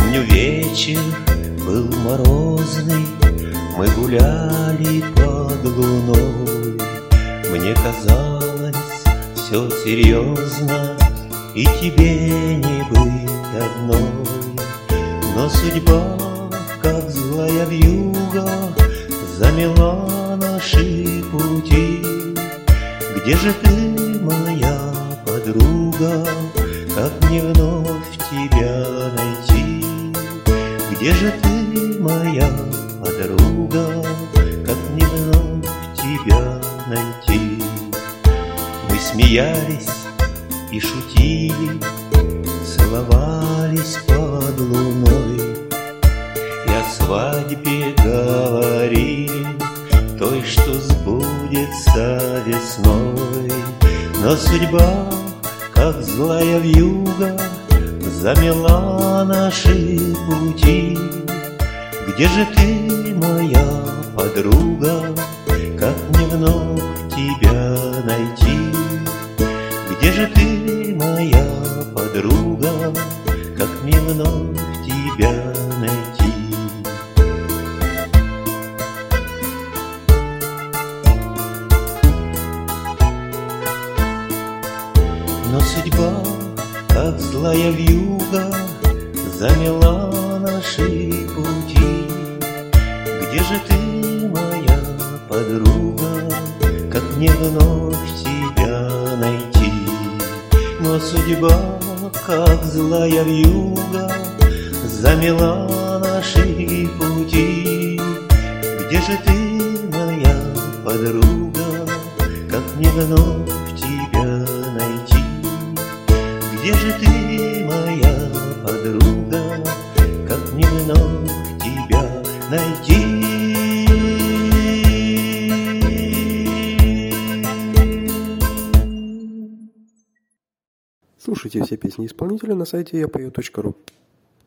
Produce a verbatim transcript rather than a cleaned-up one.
Помню, вечер был морозный, мы гуляли под луной. Мне казалось, все серьезно, и тебе не быть одной. Но судьба, как злая вьюга, замела наши пути. Где же ты, моя подруга, как мне вновь тебя найти? Где же ты, моя подруга, как мне вновь тебя найти? Мы смеялись и шутили, целовались под луной, и о свадьбе говорили, той, что сбудется весной. Но судьба, как злая вьюга, замела наши пути. Где же ты, моя подруга, как мне вновь тебя найти? Где же ты, моя подруга, как мне вновь тебя найти? Но судьба, как злая вьюга, замела наши пути. Где же ты, моя подруга, как мне вновь тебя найти? Но судьба, как злая вьюга, замела наши пути. Где же ты, моя подруга, как мне вновь тебя найти? Где же ты, моя подруга, как мне вновь тебя найти? Слушайте все песни исполнителя на сайте я пою точка ру.